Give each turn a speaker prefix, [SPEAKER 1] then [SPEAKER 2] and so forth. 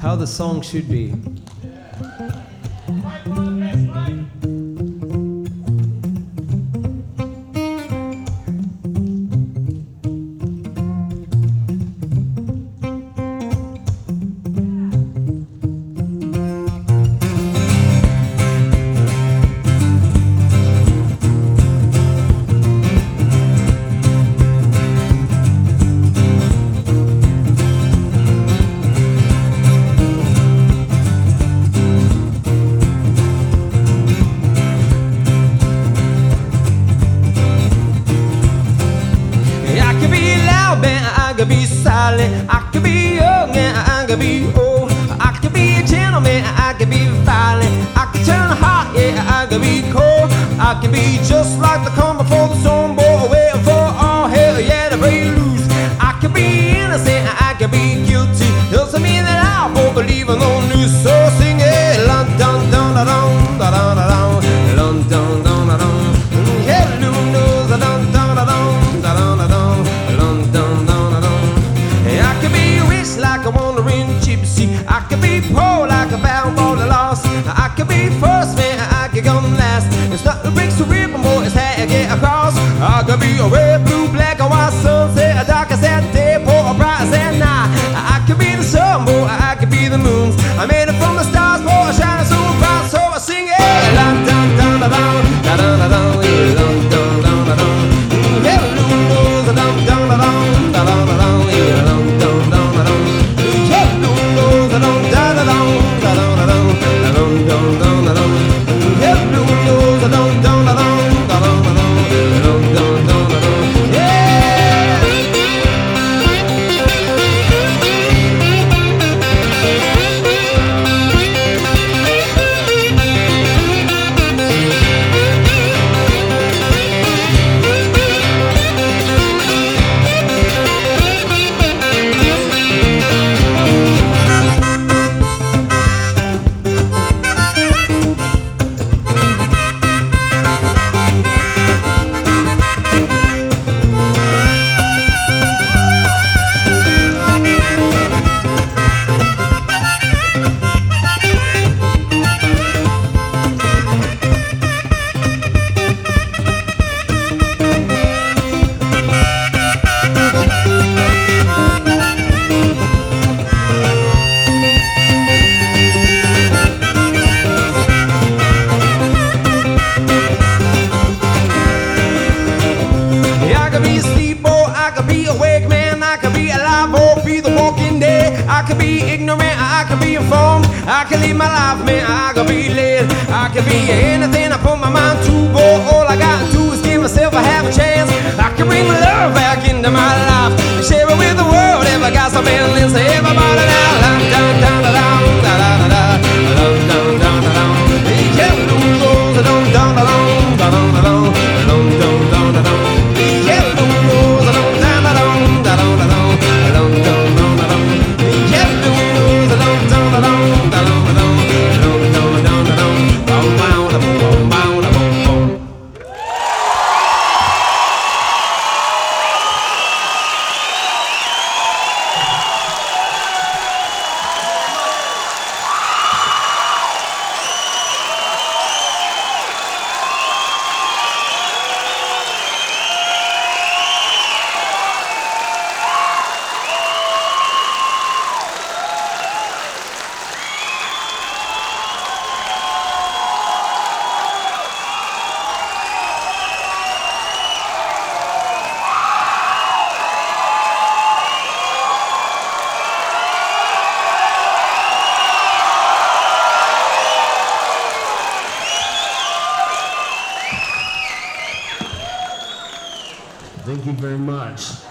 [SPEAKER 1] how the song should be.
[SPEAKER 2] I could be silent, I could be young and I could be old. I could be a gentleman, I could be violent. I could turn hot, yeah, I could be cold. I could be just like the calm before the storm, boy, waiting for all hell, yeah, to break loose. I could be innocent, I could be guilty. Doesn't mean that I won't believe in no news. So sing it, dun dun dun dun dun dun dun dun dun dun dun dun. Yeah, Lou knows dun dun dun dun dun dun dun dun. I could be rich like a wandering gypsy. I could be poor like a bound for the lost. I could be first man, I could come last. It's not the bricks to rip, more it's how you get across. I could be a red, blue, black, or white sunset, a dark as that day, poor or bright as that night. I could be the sun, boy, I could be the moon. I made it from the stars, boy, shining so bright, so I sing it. Dun dun dun dun dun dun dun dun dun dun dun dun. Yeah, Lou knows dun dun dun dun dun dun dun dun. I could be ignorant, I could be informed. I could live my life, man, I could be led. I could be anything I put my mind to, boy. All I gotta do is give myself a half a chance. I can bring my love back into my life, share it with the world. If I got some feelings, everybody now. Dun dun dun dun dun dun dun dun dun dun dun. Yeah, dun dun dun dun dun dun dun dun dun dun. Yeah, dun dun dun dun dun dun dun dun.
[SPEAKER 1] Thank you very much.